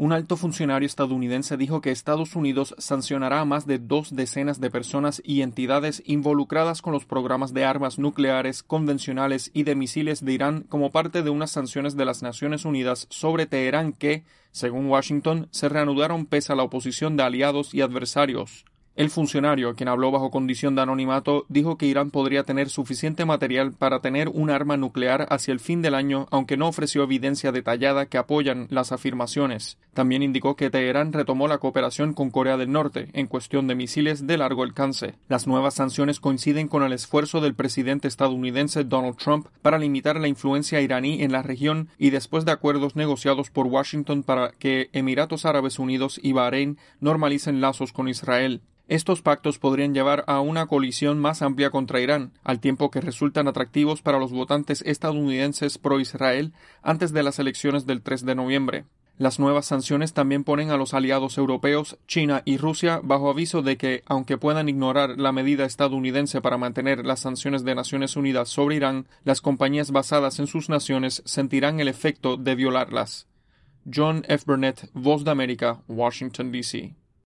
Un alto funcionario estadounidense dijo que Estados Unidos sancionará a más de 2 decenas de personas y entidades involucradas con los programas de armas nucleares, convencionales y de misiles de Irán como parte de unas sanciones de las Naciones Unidas sobre Teherán que, según Washington, se reanudaron pese a la oposición de aliados y adversarios. El funcionario, quien habló bajo condición de anonimato, dijo que Irán podría tener suficiente material para tener un arma nuclear hacia el fin del año, aunque no ofreció evidencia detallada que apoyan las afirmaciones. También indicó que Teherán retomó la cooperación con Corea del Norte en cuestión de misiles de largo alcance. Las nuevas sanciones coinciden con el esfuerzo del presidente estadounidense Donald Trump para limitar la influencia iraní en la región y después de acuerdos negociados por Washington para que Emiratos Árabes Unidos y Bahrein normalicen lazos con Israel. Estos pactos podrían llevar a una coalición más amplia contra Irán, al tiempo que resultan atractivos para los votantes estadounidenses pro-Israel antes de las elecciones del 3 de noviembre. Las nuevas sanciones también ponen a los aliados europeos, China y Rusia, bajo aviso de que, aunque puedan ignorar la medida estadounidense para mantener las sanciones de Naciones Unidas sobre Irán, las compañías basadas en sus naciones sentirán el efecto de violarlas. John F. Burnett, Voz de América, Washington, D.C.